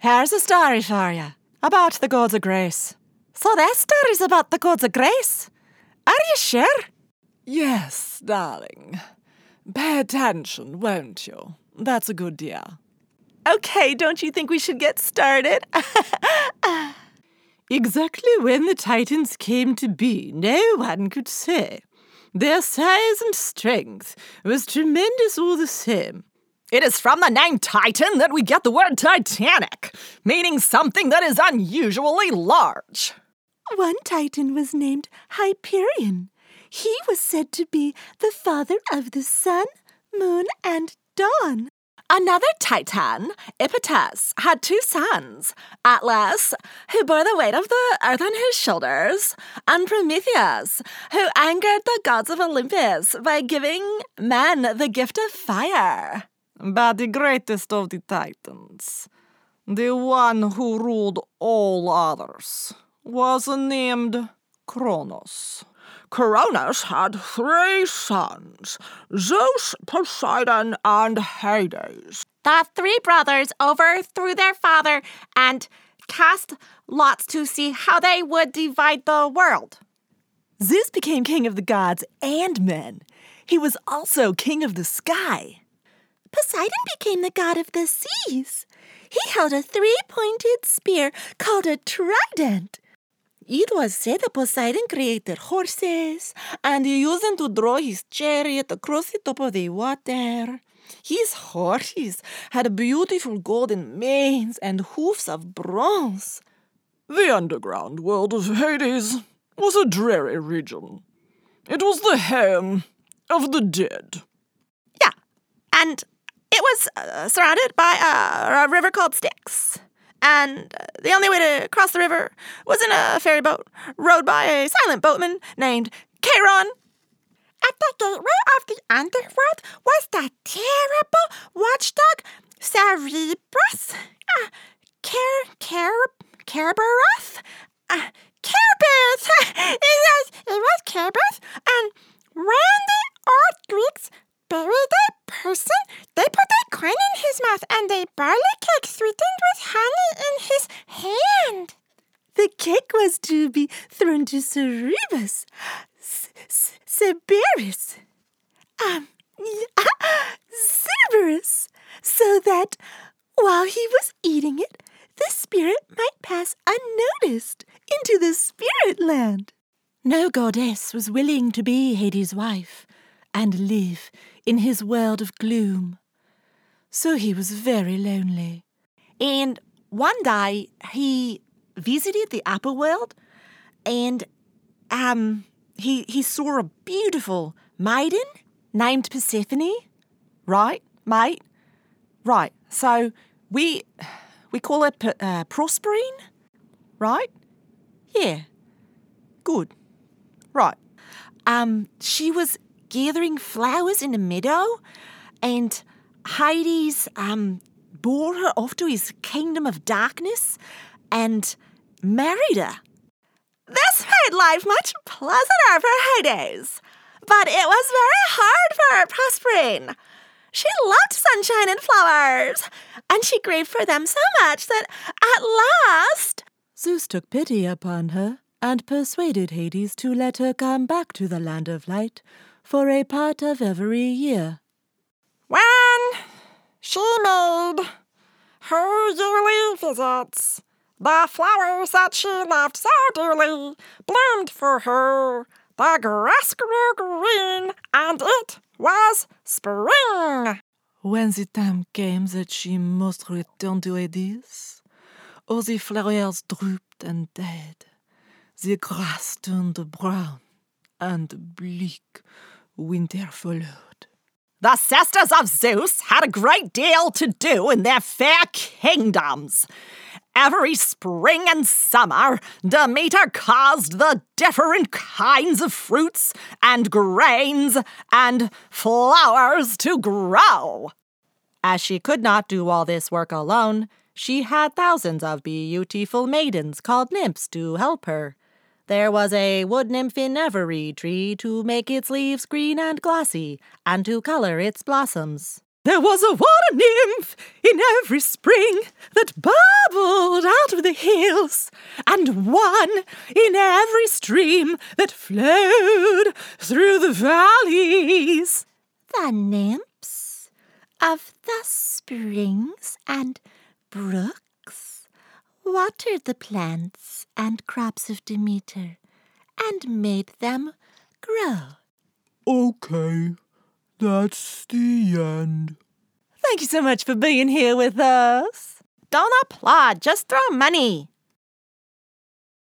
Here's a story for you about the gods of grace. So that story's about the gods of grace? Are you sure? Yes, darling. Pay attention, won't you? That's a good dear. Okay, don't you think we should get started? Exactly when the Titans came to be, no one could say. Their size and strength was tremendous all the same. It is from the name Titan that we get the word Titanic, meaning something that is unusually large. One Titan was named Hyperion. He was said to be the father of the sun, moon, and dawn. Another Titan, Iphitus, had 2 sons, Atlas, who bore the weight of the earth on his shoulders, and Prometheus, who angered the gods of Olympus by giving men the gift of fire. But the greatest of the Titans, the one who ruled all others, was named Kronos. Cronus had 3 sons, Zeus, Poseidon, and Hades. The 3 brothers overthrew their father and cast lots to see how they would divide the world. Zeus became king of the gods and men. He was also king of the sky. Poseidon became the god of the seas. He held a 3-pointed spear called a trident. It was said that Poseidon created horses, and he used them to draw his chariot across the top of the water. His horses had beautiful golden manes and hoofs of bronze. The underground world of Hades was a dreary region. It was the home of the dead. Yeah, and it was surrounded by a river called Styx. And the only way to cross the river was in a ferry boat rowed by a silent boatman named Charon. At the gateway of the underworld was the terrible watchdog Cerberus. Kerberos? Kerberos! It was Kerberos. And when the old Greeks buried a person, they put a coin in his mouth and a barley cake sweetened with honey in his hand. The cake was to be thrown to Cerberus. Cerberus, so that while he was eating it, the spirit might pass unnoticed into the spirit land. No goddess was willing to be Hades' wife and live in his world of gloom. So he was very lonely. And one day he visited the upper world and he saw a beautiful maiden named Persephone. Right, mate? Right, so we call her Proserpine, right? Yeah, good. Right. She was gathering flowers in a meadow, and Hades bore her off to his kingdom of darkness and married her. This made life much pleasanter for Hades, but it was very hard for Proserpine. She loved sunshine and flowers, and she grieved for them so much that at last Zeus took pity upon her and persuaded Hades to let her come back to the land of light for a part of every year. When she made her yearly visits, the flowers that she loved so dearly bloomed for her. The grass grew green, and it was spring. When the time came that she must return to Hades, all the flowers drooped and died. The grass turned brown, and bleak winter followed. The sisters of Zeus had a great deal to do in their fair kingdoms. Every spring and summer, Demeter caused the different kinds of fruits and grains and flowers to grow. As she could not do all this work alone, she had thousands of beautiful maidens called nymphs to help her. There was a wood nymph in every tree to make its leaves green and glossy and to color its blossoms. There was a water nymph in every spring that bubbled hills, and one in every stream that flowed through the valleys. The nymphs of the springs and brooks watered the plants and crops of Demeter and made them grow. Okay, that's the end. Thank you so much for being here with us. Don't applaud, just throw money.